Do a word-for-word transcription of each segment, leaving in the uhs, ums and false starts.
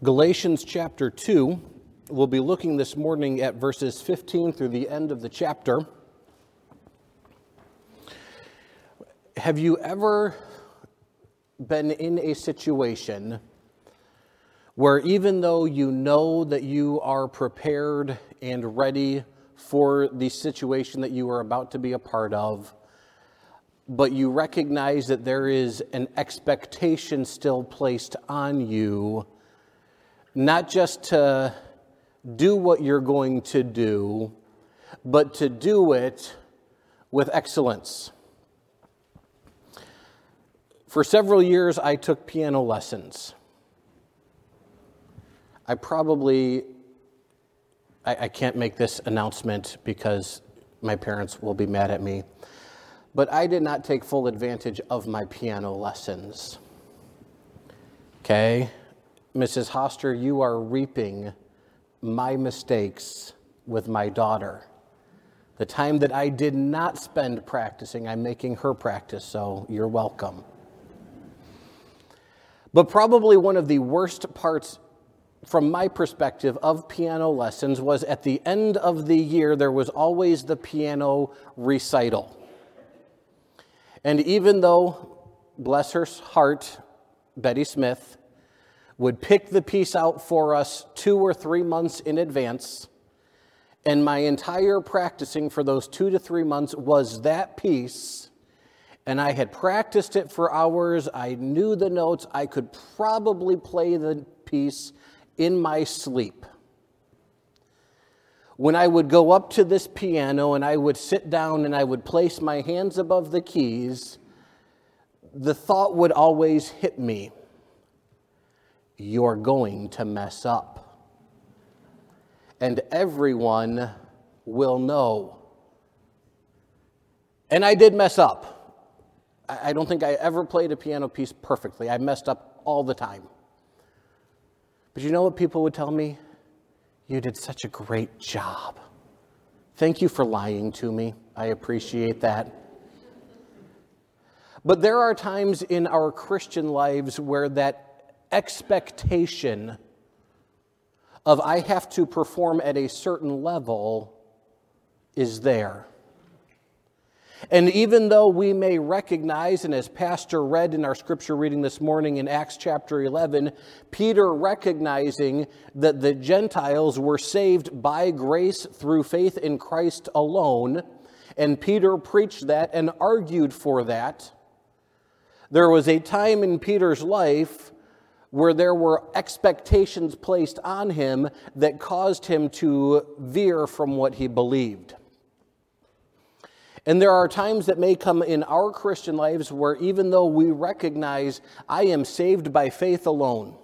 Galatians chapter two, we'll be looking this morning at verses fifteen through the end of the chapter. Have you ever been in a situation where even though you know that you are prepared and ready for the situation that you are about to be a part of, but you recognize that there is an expectation still placed on you, not just to do what you're going to do, but to do it with excellence? For several years, I took piano lessons. I probably, I, I can't make this announcement because my parents will be mad at me, but I did not take full advantage of my piano lessons. Okay? Missus Hoster, you are reaping my mistakes with my daughter. The time that I did not spend practicing, I'm making her practice, so you're welcome. But probably one of the worst parts from my perspective of piano lessons was at the end of the year, there was always the piano recital. And even though, bless her heart, Betty Smith would pick the piece out for us two or three months in advance, and my entire practicing for those two to three months was that piece, and I had practiced it for hours. I knew the notes. I could probably play the piece in my sleep. When I would go up to this piano and I would sit down and I would place my hands above the keys, the thought would always hit me: you're going to mess up. And everyone will know. And I did mess up. I don't think I ever played a piano piece perfectly. I messed up all the time. But you know what people would tell me? You did such a great job. Thank you for lying to me. I appreciate that. But there are times in our Christian lives where that expectation of I have to perform at a certain level is there. And even though we may recognize, and as Pastor read in our scripture reading this morning in Acts chapter eleven, Peter recognizing that the Gentiles were saved by grace through faith in Christ alone, and Peter preached that and argued for that, there was a time in Peter's life where there were expectations placed on him that caused him to veer from what he believed. And there are times that may come in our Christian lives where even though we recognize I am saved by faith alone,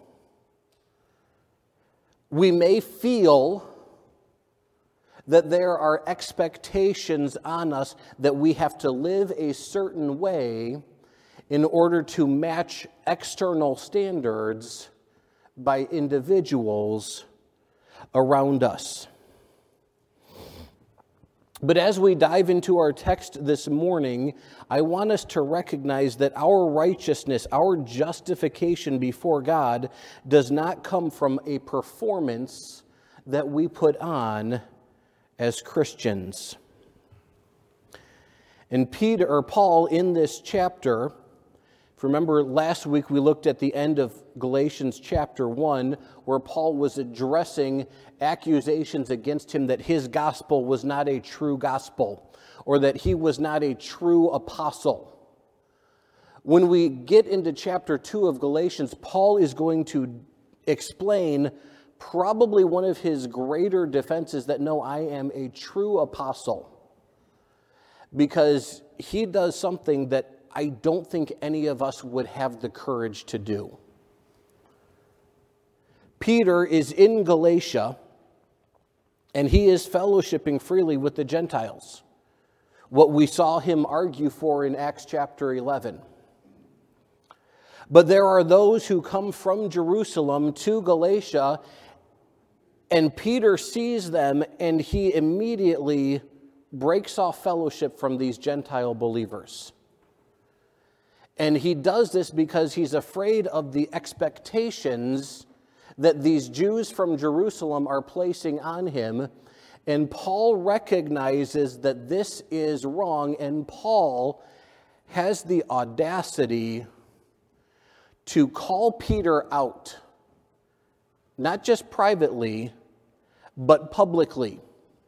we may feel that there are expectations on us that we have to live a certain way in order to match external standards by individuals around us. But as we dive into our text this morning, I want us to recognize that our righteousness, our justification before God, does not come from a performance that we put on as Christians. And Peter or Paul in this chapter, if you remember last week we looked at the end of Galatians chapter one, where Paul was addressing accusations against him that his gospel was not a true gospel, or that he was not a true apostle. When we get into chapter two of Galatians, Paul is going to explain probably one of his greater defenses that no, I am a true apostle. Because he does something that I don't think any of us would have the courage to do. Peter is in Galatia, and he is fellowshipping freely with the Gentiles, what we saw him argue for in Acts chapter eleven. But there are those who come from Jerusalem to Galatia, and Peter sees them, and he immediately breaks off fellowship from these Gentile believers. And he does this because he's afraid of the expectations that these Jews from Jerusalem are placing on him. And Paul recognizes that this is wrong, and Paul has the audacity to call Peter out, not just privately, but publicly.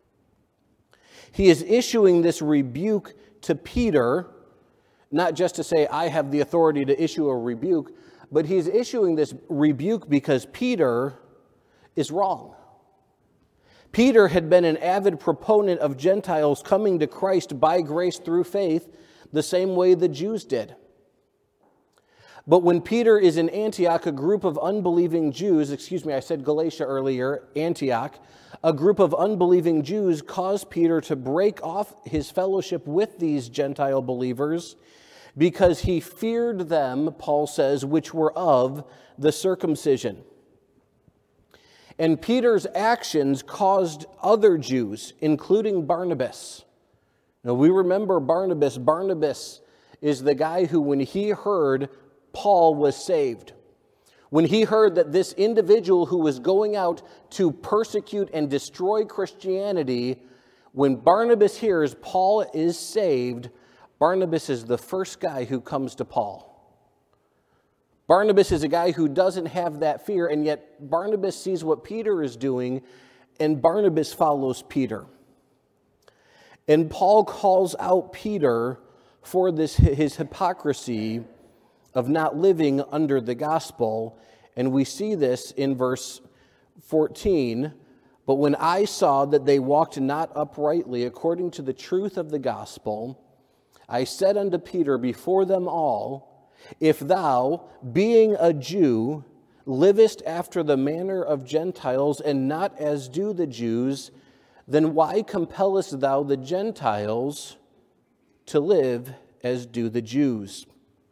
He is issuing this rebuke to Peter, not just to say, I have the authority to issue a rebuke, but he's issuing this rebuke because Peter is wrong. Peter had been an avid proponent of Gentiles coming to Christ by grace through faith, the same way the Jews did. But when Peter is in Antioch, a group of unbelieving Jews, excuse me, I said Galatia earlier, Antioch, a group of unbelieving Jews caused Peter to break off his fellowship with these Gentile believers because he feared them, Paul says, which were of the circumcision. And Peter's actions caused other Jews, including Barnabas. Now we remember Barnabas. Barnabas is the guy who, when he heard Paul was saved, when he heard that this individual who was going out to persecute and destroy Christianity, when Barnabas hears Paul is saved, Barnabas is the first guy who comes to Paul. Barnabas is a guy who doesn't have that fear, and yet Barnabas sees what Peter is doing, and Barnabas follows Peter. And Paul calls out Peter for this his hypocrisy of not living under the gospel, and we see this in verse fourteen. But when I saw that they walked not uprightly according to the truth of the gospel, I said unto Peter before them all, if thou, being a Jew, livest after the manner of Gentiles, and not as do the Jews, then why compellest thou the Gentiles to live as do the Jews?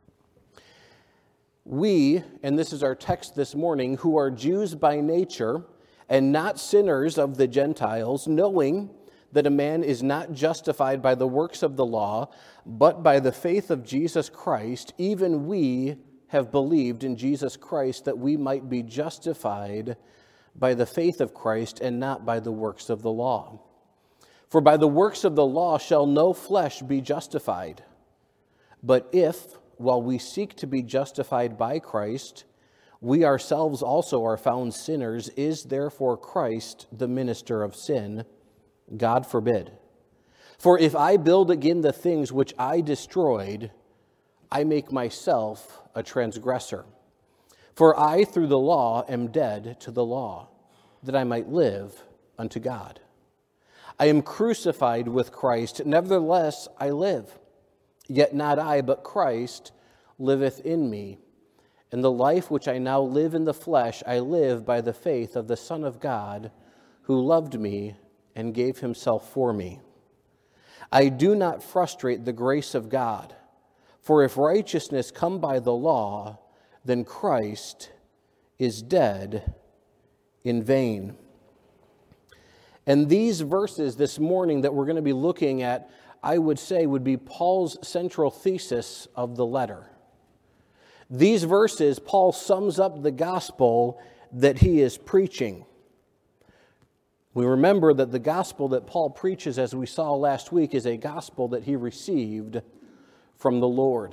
We, and this is our text this morning, who are Jews by nature, and not sinners of the Gentiles, knowing that a man is not justified by the works of the law, but by the faith of Jesus Christ, even we have believed in Jesus Christ that we might be justified by the faith of Christ and not by the works of the law. For by the works of the law shall no flesh be justified. But if, while we seek to be justified by Christ, we ourselves also are found sinners, is therefore Christ the minister of sin? God forbid. For if I build again the things which I destroyed, I make myself a transgressor. For I through the law am dead to the law, that I might live unto God. I am crucified with Christ, nevertheless I live. Yet not I, but Christ liveth in me. And the life which I now live in the flesh, I live by the faith of the Son of God, who loved me and gave himself for me. I do not frustrate the grace of God, for if righteousness come by the law, then Christ is dead in vain. And these verses this morning that we're going to be looking at, I would say would be Paul's central thesis of the letter. These verses, Paul sums up the gospel that he is preaching. We remember that the gospel that Paul preaches, as we saw last week, is a gospel that he received from the Lord.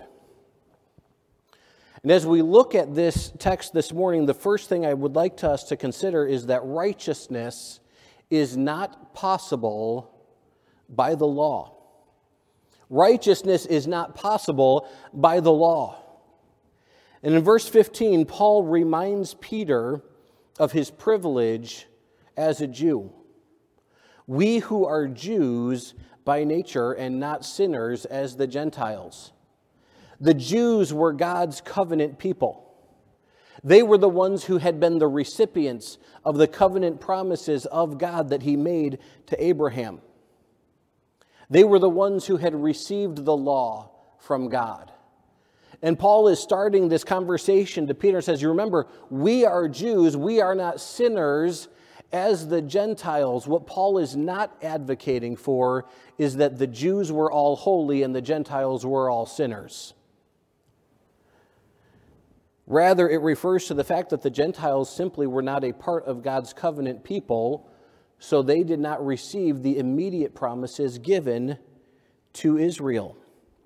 And as we look at this text this morning, the first thing I would like us to consider is that righteousness is not possible by the law. Righteousness is not possible by the law. And in verse fifteen, Paul reminds Peter of his privilege as a Jew. We who are Jews by nature and not sinners as the Gentiles. The Jews were God's covenant people. They were the ones who had been the recipients of the covenant promises of God that he made to Abraham. They were the ones who had received the law from God. And Paul is starting this conversation to Peter and says, you remember, we are Jews, we are not sinners as the Gentiles. What Paul is not advocating for is that the Jews were all holy and the Gentiles were all sinners. Rather, it refers to the fact that the Gentiles simply were not a part of God's covenant people, so they did not receive the immediate promises given to Israel.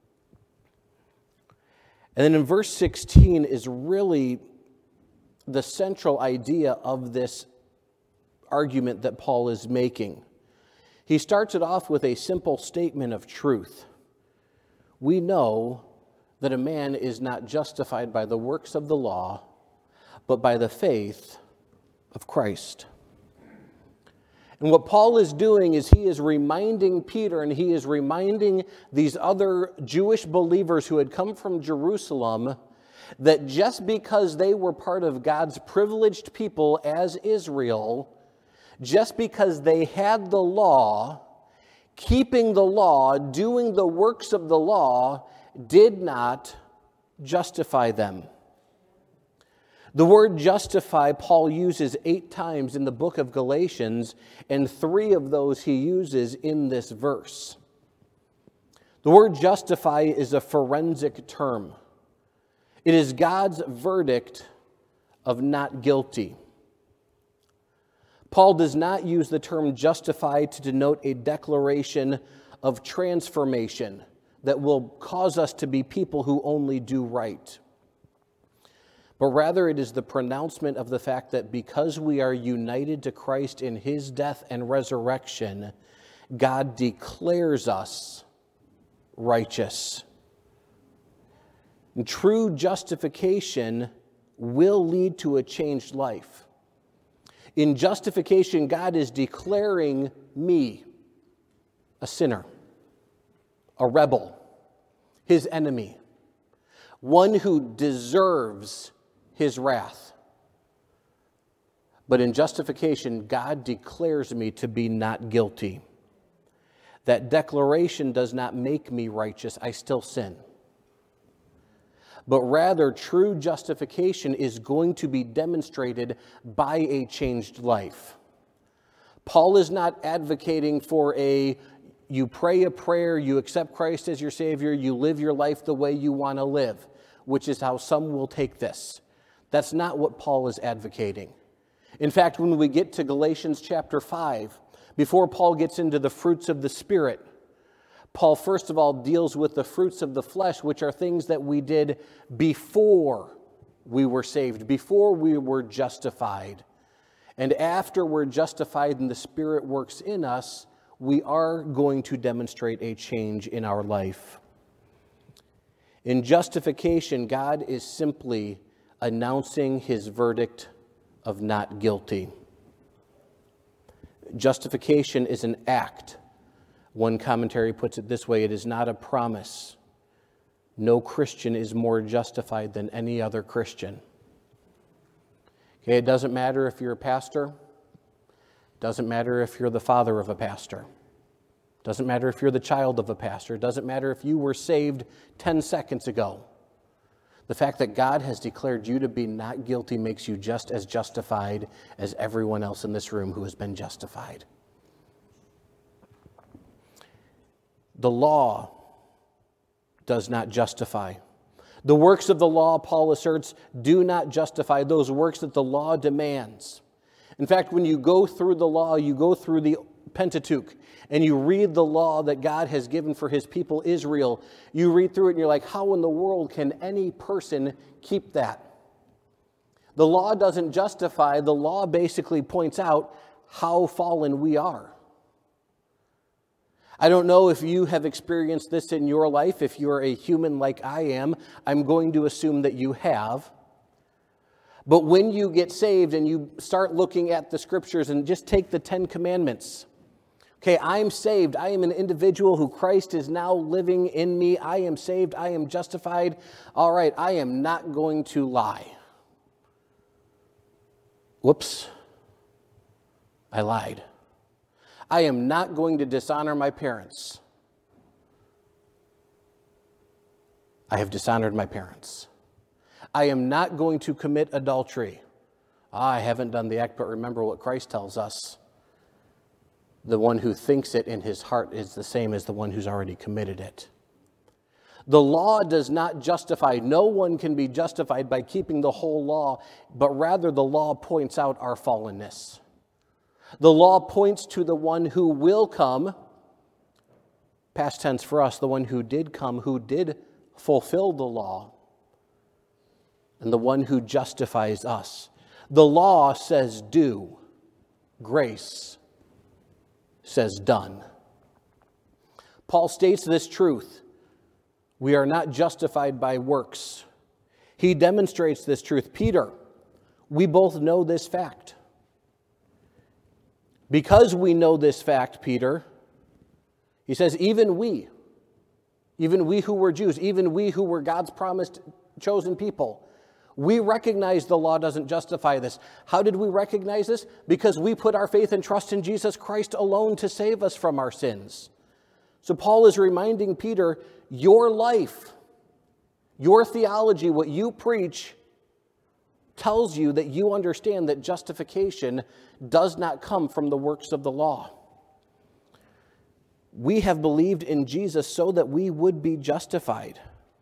And then in verse sixteen is really the central idea of this argument that Paul is making. He starts it off with a simple statement of truth. We know that a man is not justified by the works of the law, but by the faith of Christ. And what Paul is doing is he is reminding Peter and he is reminding these other Jewish believers who had come from Jerusalem that just because they were part of God's privileged people as Israel, just because they had the law, keeping the law, doing the works of the law, did not justify them. The word justify Paul uses eight times in the book of Galatians, and three of those he uses in this verse. The word justify is a forensic term. It is God's verdict of not guilty. Paul does not use the term justify to denote a declaration of transformation that will cause us to be people who only do right. But rather it is the pronouncement of the fact that because we are united to Christ in his death and resurrection, God declares us righteous. And true justification will lead to a changed life. In justification, God is declaring me a sinner, a rebel, his enemy, one who deserves his wrath. But in justification, God declares me to be not guilty. That declaration does not make me righteous. I still sin. But rather, true justification is going to be demonstrated by a changed life. Paul is not advocating for a, you pray a prayer, you accept Christ as your Savior, you live your life the way you want to live, which is how some will take this. That's not what Paul is advocating. In fact, when we get to Galatians chapter five, before Paul gets into the fruits of the Spirit, Paul first of all deals with the fruits of the flesh, which are things that we did before we were saved, before we were justified. And after we're justified and the Spirit works in us, we are going to demonstrate a change in our life. In justification, God is simply announcing his verdict of not guilty. Justification is an act. One commentary puts it this way: it is not a promise. No Christian is more justified than any other Christian. Okay, it doesn't matter if you're a pastor. It doesn't matter if you're the father of a pastor. It doesn't matter if you're the child of a pastor. It doesn't matter if you were saved ten seconds ago. The fact that God has declared you to be not guilty makes you just as justified as everyone else in this room who has been justified. The law does not justify. The works of the law, Paul asserts, do not justify those works that the law demands. In fact, when you go through the law, you go through the Pentateuch, and you read the law that God has given for his people Israel, you read through it and you're like, how in the world can any person keep that? The law doesn't justify. The law basically points out how fallen we are. I don't know if you have experienced this in your life. If you're a human like I am, I'm going to assume that you have. But when you get saved and you start looking at the scriptures and just take the Ten Commandments, okay, I'm saved. I am an individual who Christ is now living in me. I am saved. I am justified. All right, I am not going to lie. Whoops. I lied. I am not going to dishonor my parents. I have dishonored my parents. I am not going to commit adultery. Ah, I haven't done the act, but remember what Christ tells us. The one who thinks it in his heart is the same as the one who's already committed it. The law does not justify. No one can be justified by keeping the whole law, but rather the law points out our fallenness. The law points to the one who will come, past tense for us, the one who did come, who did fulfill the law, and the one who justifies us. The law says do. Grace says done. Paul states this truth. We are not justified by works. He demonstrates this truth. Peter, we both know this fact. Because we know this fact, Peter, he says, even we, even we who were Jews, even we who were God's promised chosen people, we recognize the law doesn't justify this. How did we recognize this? Because we put our faith and trust in Jesus Christ alone to save us from our sins. So Paul is reminding Peter, your life, your theology, what you preach, tells you that you understand that justification does not come from the works of the law. We have believed in Jesus so that we would be justified.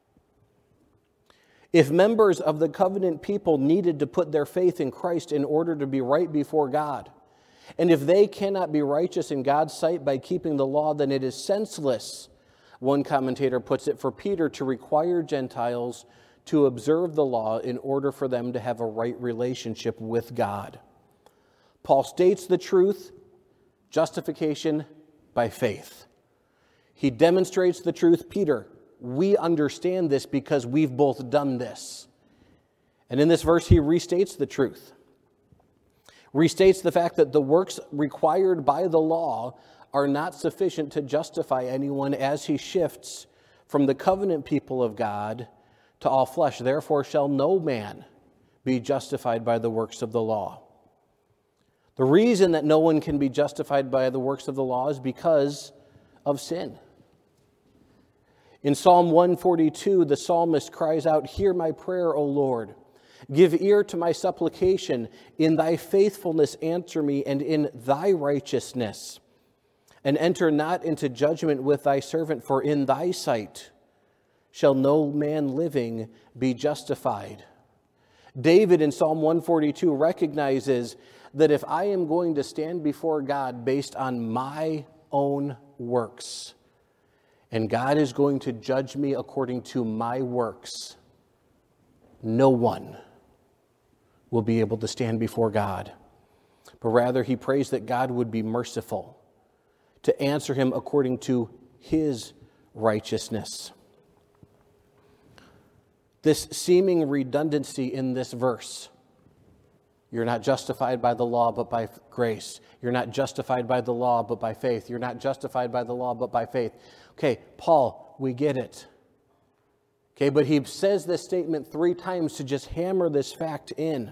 If members of the covenant people needed to put their faith in Christ in order to be right before God, and if they cannot be righteous in God's sight by keeping the law, then it is senseless, one commentator puts it, for Peter to require Gentiles to observe the law in order for them to have a right relationship with God. Paul states the truth, justification by faith. He demonstrates the truth. Peter, we understand this because we've both done this. And in this verse, he restates the truth. Restates the fact that the works required by the law are not sufficient to justify anyone as he shifts from the covenant people of God to all flesh. Therefore shall no man be justified by the works of the law. The reason that no one can be justified by the works of the law is because of sin. In Psalm one forty-two, the psalmist cries out, "Hear my prayer, O Lord. Give ear to my supplication. In thy faithfulness answer me, and in thy righteousness. And enter not into judgment with thy servant, for in thy sight shall no man living be justified." David in Psalm one forty-two recognizes that if I am going to stand before God based on my own works, and God is going to judge me according to my works, no one will be able to stand before God. But rather, he prays that God would be merciful to answer him according to his righteousness. This seeming redundancy in this verse, you're not justified by the law but by grace. You're not justified by the law but by faith. You're not justified by the law but by faith. Okay, Paul, we get it. Okay, but he says this statement three times to just hammer this fact in.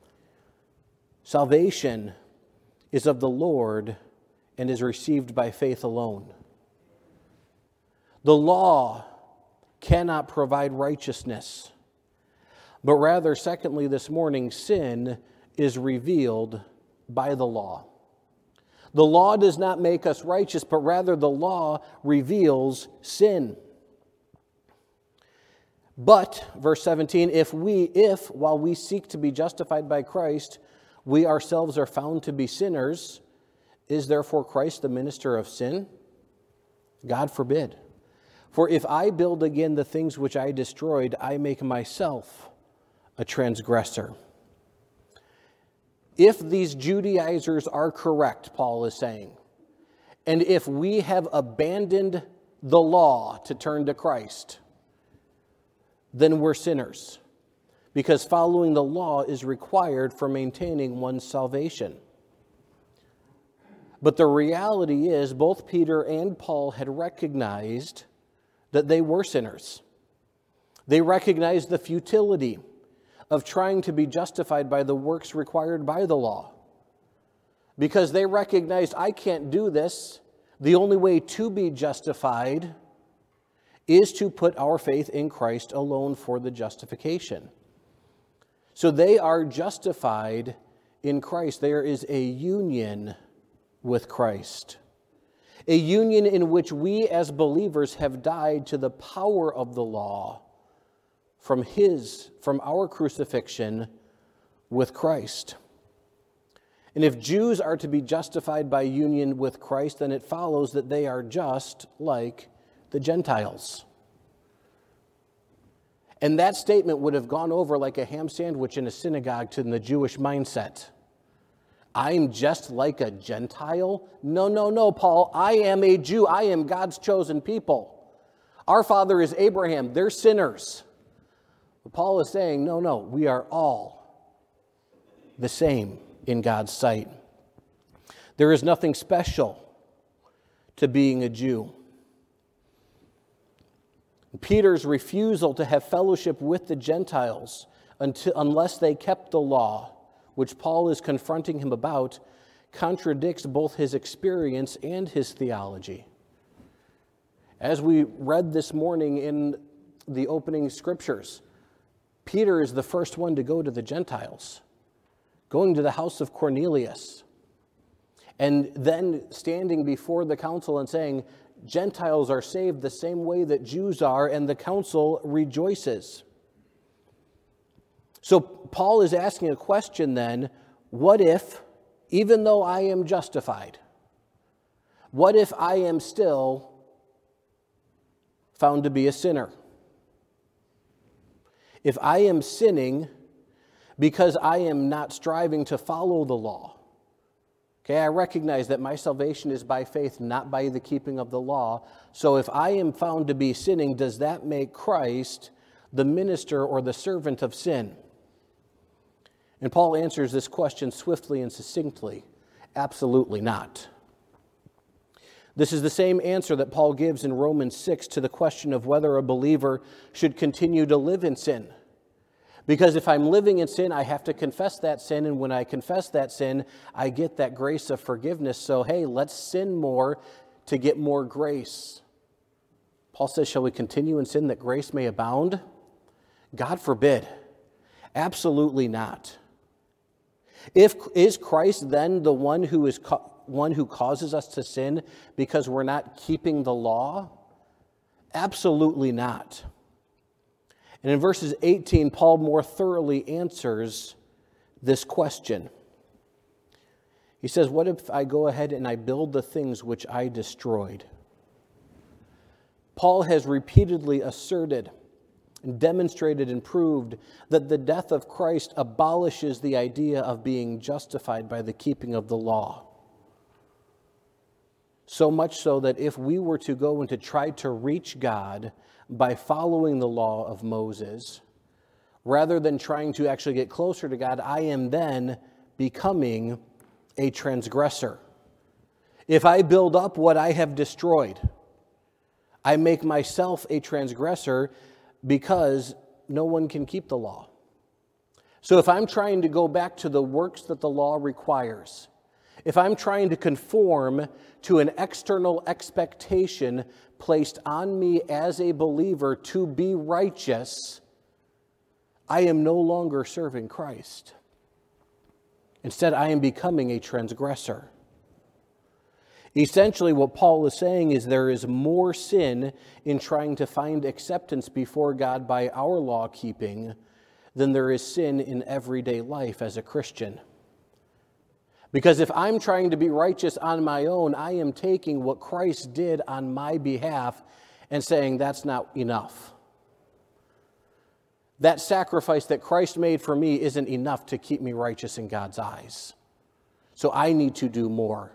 Salvation is of the Lord and is received by faith alone. The law cannot provide righteousness, but rather, secondly, this morning, sin is revealed by the law. The law does not make us righteous, but rather the law reveals sin. But, verse seventeen, if we, if, while we seek to be justified by Christ, we ourselves are found to be sinners, is therefore Christ the minister of sin? God forbid. For if I build again the things which I destroyed, I make myself a transgressor. If these Judaizers are correct, Paul is saying, and if we have abandoned the law to turn to Christ, then we're sinners, because following the law is required for maintaining one's salvation. But the reality is, both Peter and Paul had recognized that they were sinners. They recognized the futility of trying to be justified by the works required by the law, because they recognized, I can't do this. The only way to be justified is to put our faith in Christ alone for the justification. So they are justified in Christ. There is a union with Christ. a union in which we as believers have died to the power of the law from his, from our crucifixion with Christ. And if Jews are to be justified by union with Christ, then it follows that they are just like the Gentiles. And that statement would have gone over like a ham sandwich in a synagogue to the Jewish mindset. I'm just like a Gentile? No, no, no, Paul. I am a Jew. I am God's chosen people. Our father is Abraham. They're sinners. But Paul is saying, no, no, we are all the same in God's sight. There is nothing special to being a Jew. Peter's refusal to have fellowship with the Gentiles until, unless they kept the law, which Paul is confronting him about, contradicts both his experience and his theology. As we read this morning in the opening scriptures, Peter is the first one to go to the Gentiles, going to the house of Cornelius, and then standing before the council and saying, Gentiles are saved the same way that Jews are, and the council rejoices. So Paul is asking a question then, what if, even though I am justified, what if I am still found to be a sinner? If I am sinning because I am not striving to follow the law, okay, I recognize that my salvation is by faith, not by the keeping of the law. So if I am found to be sinning, does that make Christ the minister or the servant of sin? And Paul answers this question swiftly and succinctly. Absolutely not. This is the same answer that Paul gives in Romans six to the question of whether a believer should continue to live in sin. Because if I'm living in sin, I have to confess that sin, and when I confess that sin, I get that grace of forgiveness. So, hey, let's sin more to get more grace. Paul says, shall we continue in sin that grace may abound? God forbid. Absolutely not. If is Christ then the one who is co- one who causes us to sin because we're not keeping the law? Absolutely not. And in verses eighteen, Paul more thoroughly answers this question. He says, what if I go ahead and I build the things which I destroyed? Paul has repeatedly asserted and demonstrated and proved that the death of Christ abolishes the idea of being justified by the keeping of the law. So much so that if we were to go and to try to reach God by following the law of Moses, rather than trying to actually get closer to God, I am then becoming a transgressor. If I build up what I have destroyed, I make myself a transgressor because no one can keep the law. So if I'm trying to go back to the works that the law requires, if I'm trying to conform to an external expectation placed on me as a believer to be righteous, I am no longer serving Christ. Instead, I am becoming a transgressor. Essentially, what Paul is saying is there is more sin in trying to find acceptance before God by our law keeping than there is sin in everyday life as a Christian. Because if I'm trying to be righteous on my own, I am taking what Christ did on my behalf and saying that's not enough. That sacrifice that Christ made for me isn't enough to keep me righteous in God's eyes. So I need to do more.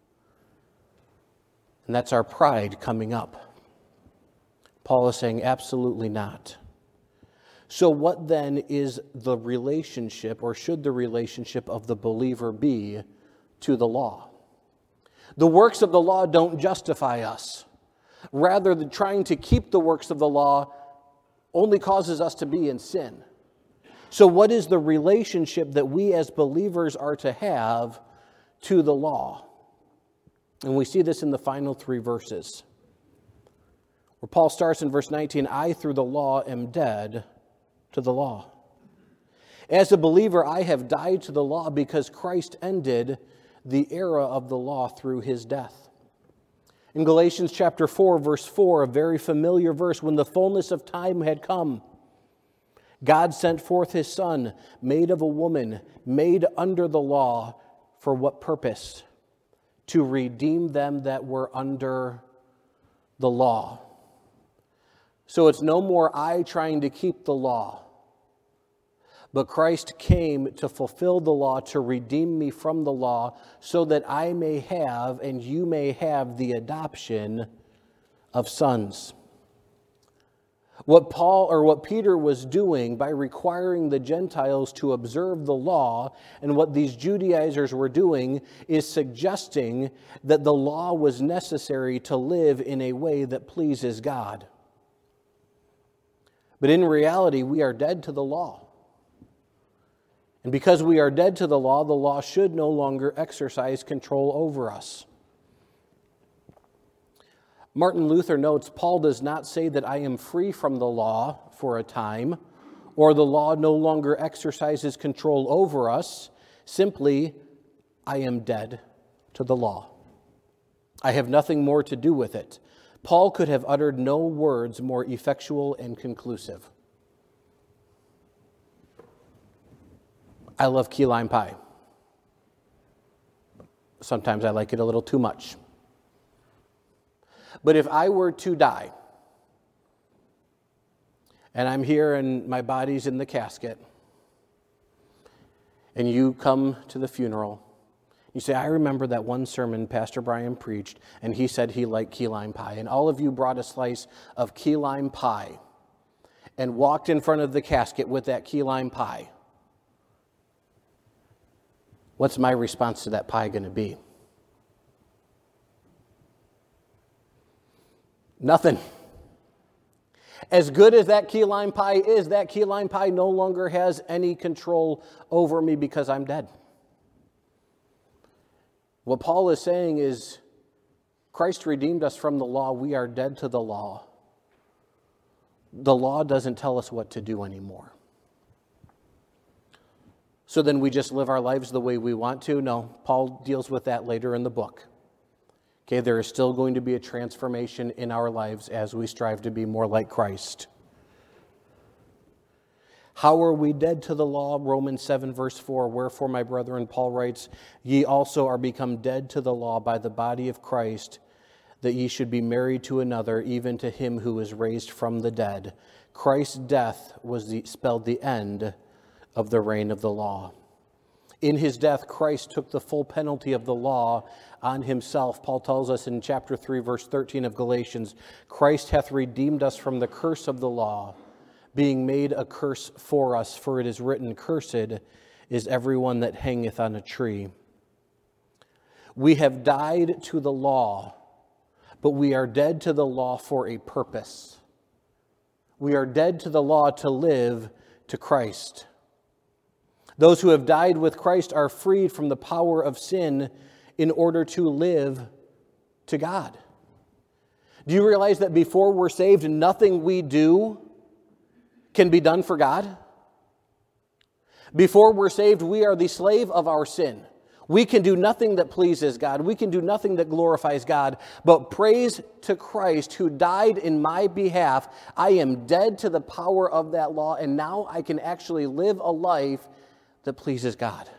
And that's our pride coming up. Paul is saying absolutely not. So what then is the relationship, or should the relationship of the believer be to the law? The works of the law don't justify us. Rather, than trying to keep the works of the law only causes us to be in sin. So what is the relationship that we as believers are to have to the law? And we see this in the final three verses, where Paul starts in verse nineteen, I through the law am dead to the law. As a believer, I have died to the law because Christ ended the era of the law through his death. In Galatians chapter four, verse four, a very familiar verse, when the fullness of time had come, God sent forth his Son, made of a woman, made under the law, for what purpose? To redeem them that were under the law. So it's no more I trying to keep the law, but Christ came to fulfill the law, to redeem me from the law, so that I may have and you may have the adoption of sons. What Paul or what Peter was doing by requiring the Gentiles to observe the law, and what these Judaizers were doing, is suggesting that the law was necessary to live in a way that pleases God. But in reality, we are dead to the law. And because we are dead to the law, the law should no longer exercise control over us. Martin Luther notes, Paul does not say that I am free from the law for a time, or the law no longer exercises control over us. Simply, I am dead to the law. I have nothing more to do with it. Paul could have uttered no words more effectual and conclusive. I love key lime pie. Sometimes I like it a little too much. But if I were to die, and I'm here and my body's in the casket, and you come to the funeral, you say, I remember that one sermon Pastor Brian preached, and he said he liked key lime pie, and all of you brought a slice of key lime pie and walked in front of the casket with that key lime pie. What's my response to that pie going to be? Nothing. As good as that key lime pie is, that key lime pie no longer has any control over me because I'm dead. What Paul is saying is, Christ redeemed us from the law. We are dead to the law. The law doesn't tell us what to do anymore. So then we just live our lives the way we want to? No, Paul deals with that later in the book. Okay, there is still going to be a transformation in our lives as we strive to be more like Christ. How are we dead to the law? Romans seven, verse four, wherefore, my brethren, Paul writes, ye also are become dead to the law by the body of Christ, that ye should be married to another, even to him who was raised from the dead. Christ's death was the, spelled the end of the reign of the law. In his death, Christ took the full penalty of the law on himself. Paul tells us in chapter three, verse thirteen of Galatians, Christ hath redeemed us from the curse of the law, being made a curse for us. For it is written, cursed is everyone that hangeth on a tree. We have died to the law, but we are dead to the law for a purpose. We are dead to the law to live to Christ. Those who have died with Christ are freed from the power of sin in order to live to God. Do you realize that before we're saved, nothing we do can be done for God? Before we're saved, we are the slave of our sin. We can do nothing that pleases God. We can do nothing that glorifies God. But praise to Christ who died in my behalf. I am dead to the power of that law, and now I can actually live a life that pleases God.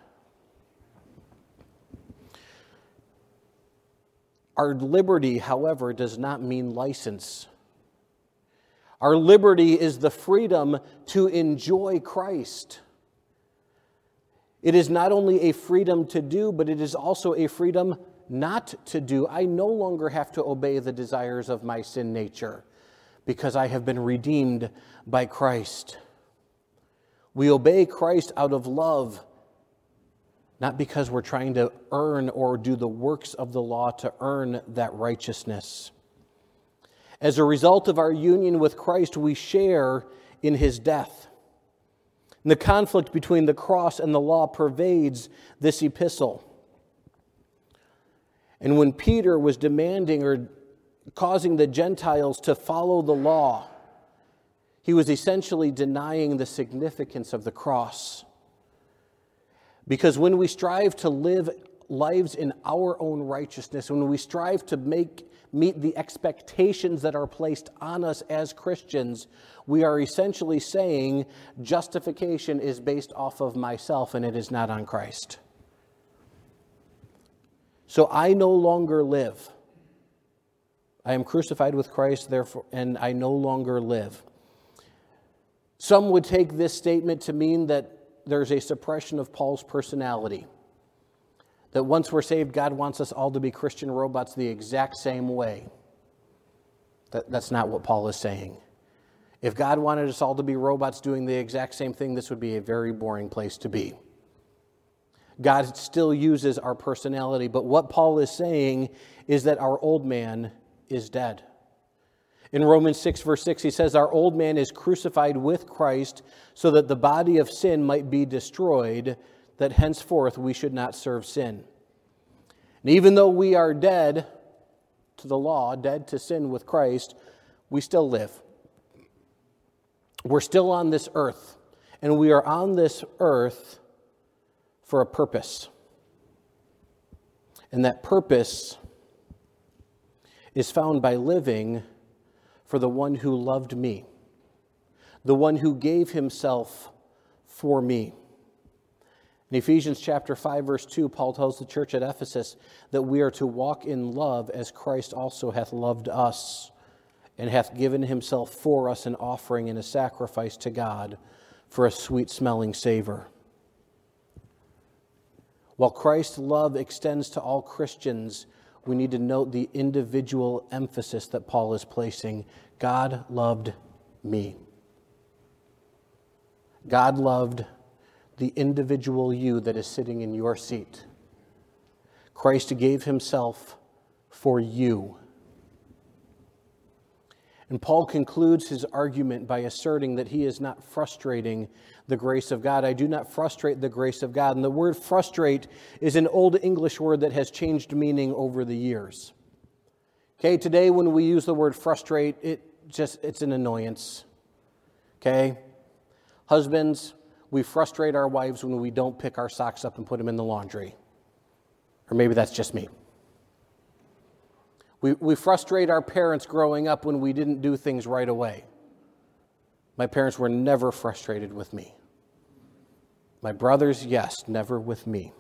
Our liberty, however, does not mean license. Our liberty is the freedom to enjoy Christ. It is not only a freedom to do, but it is also a freedom not to do. I no longer have to obey the desires of my sin nature because I have been redeemed by Christ. We obey Christ out of love, not because we're trying to earn or do the works of the law to earn that righteousness. As a result of our union with Christ, we share in his death. And the conflict between the cross and the law pervades this epistle. And when Peter was demanding or causing the Gentiles to follow the law, he was essentially denying the significance of the cross. Because when we strive to live lives in our own righteousness, when we strive to make meet the expectations that are placed on us as Christians, we are essentially saying justification is based off of myself and it is not on Christ. So I no longer live. I am crucified with Christ, therefore, and I no longer live. Some would take this statement to mean that there's a suppression of Paul's personality. That once we're saved, God wants us all to be Christian robots the exact same way. That, that's not what Paul is saying. If God wanted us all to be robots doing the exact same thing, this would be a very boring place to be. God still uses our personality, but what Paul is saying is that our old man is dead. In Romans six, verse six, he says, our old man is crucified with Christ so that the body of sin might be destroyed, that henceforth we should not serve sin. And even though we are dead to the law, dead to sin with Christ, we still live. We're still on this earth, and we are on this earth for a purpose. And that purpose is found by living for the one who loved me, the one who gave himself for me. In Ephesians chapter five, verse two, Paul tells the church at Ephesus that we are to walk in love as Christ also hath loved us and hath given himself for us an offering and a sacrifice to God for a sweet-smelling savor. While Christ's love extends to all Christians, we need to note the individual emphasis that Paul is placing. God loved me. God loved the individual you that is sitting in your seat. Christ gave himself for you. And Paul concludes his argument by asserting that he is not frustrating the grace of God. I do not frustrate the grace of God. And the word frustrate is an old English word that has changed meaning over the years. Okay, today when we use the word frustrate, it just it's an annoyance. Okay? Husbands, we frustrate our wives when we don't pick our socks up and put them in the laundry. Or maybe that's just me. We, we frustrate our parents growing up when we didn't do things right away. My parents were never frustrated with me. My brothers, yes, never with me.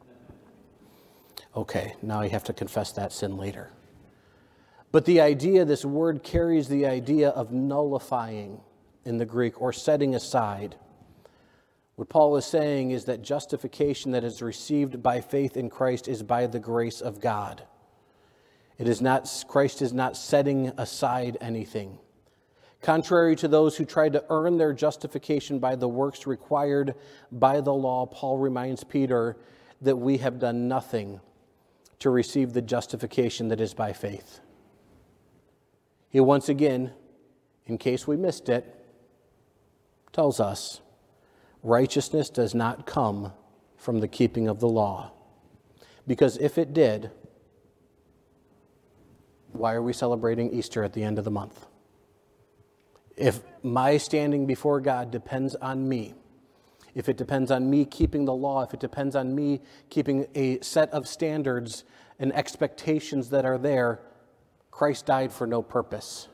Okay, now I have to confess that sin later. But the idea, this word carries the idea of nullifying in the Greek, or setting aside. What Paul is saying is that justification that is received by faith in Christ is by the grace of God. It is not, Christ is not setting aside anything. Contrary to those who tried to earn their justification by the works required by the law, Paul reminds Peter that we have done nothing to receive the justification that is by faith. He once again, in case we missed it, tells us righteousness does not come from the keeping of the law. Because if it did, why are we celebrating Easter at the end of the month? If my standing before God depends on me, if it depends on me keeping the law, if it depends on me keeping a set of standards and expectations that are there, Christ died for no purpose.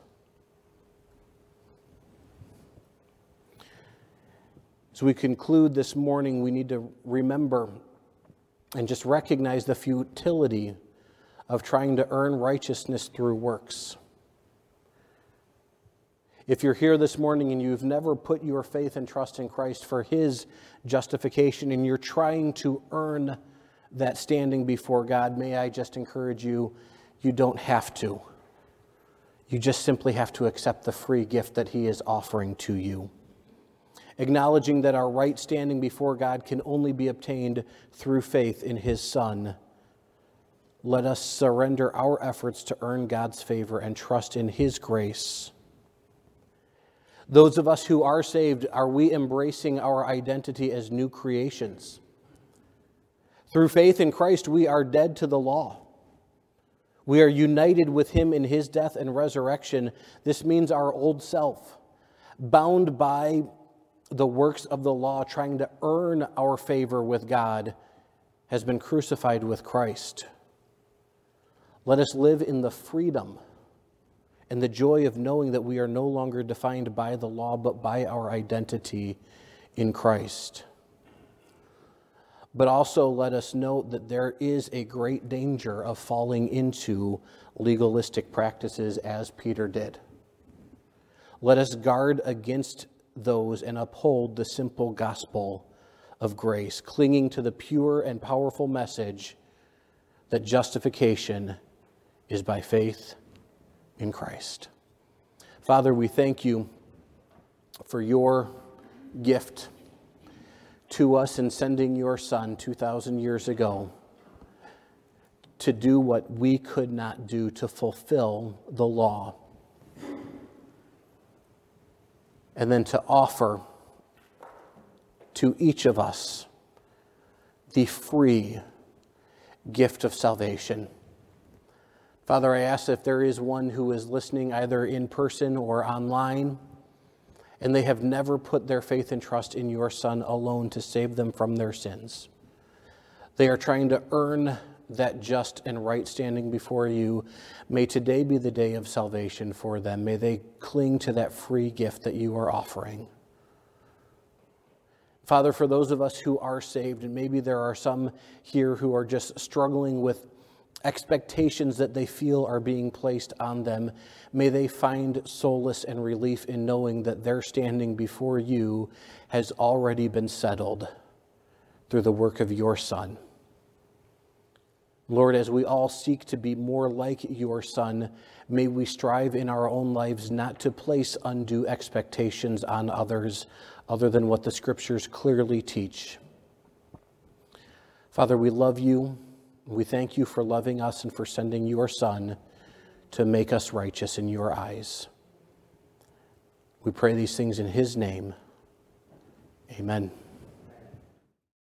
As we conclude this morning, we need to remember and just recognize the futility of trying to earn righteousness through works. If you're here this morning and you've never put your faith and trust in Christ for his justification and you're trying to earn that standing before God, may I just encourage you, you don't have to. You just simply have to accept the free gift that he is offering to you. Acknowledging that our right standing before God can only be obtained through faith in his Son, let us surrender our efforts to earn God's favor and trust in his grace. Those of us who are saved, are we embracing our identity as new creations? Through faith in Christ, we are dead to the law. We are united with him in his death and resurrection. This means our old self, bound by the works of the law, trying to earn our favor with God, has been crucified with Christ. Let us live in the freedom and the joy of knowing that we are no longer defined by the law, but by our identity in Christ. But also let us note that there is a great danger of falling into legalistic practices as Peter did. Let us guard against those and uphold the simple gospel of grace, clinging to the pure and powerful message that justification is by faith in Christ. Father, we thank you for your gift to us in sending your Son two thousand years ago to do what we could not do, to fulfill the law, and then to offer to each of us the free gift of salvation. Father, I ask if there is one who is listening either in person or online, and they have never put their faith and trust in your Son alone to save them from their sins. They are trying to earn that just and right standing before you. May today be the day of salvation for them. May they cling to that free gift that you are offering. Father, for those of us who are saved, and maybe there are some here who are just struggling with expectations that they feel are being placed on them, may they find solace and relief in knowing that their standing before you has already been settled through the work of your Son. Lord, as we all seek to be more like your Son, may we strive in our own lives not to place undue expectations on others other than what the Scriptures clearly teach. Father, we love you. We thank you for loving us and for sending your Son to make us righteous in your eyes. We pray these things in his name. Amen.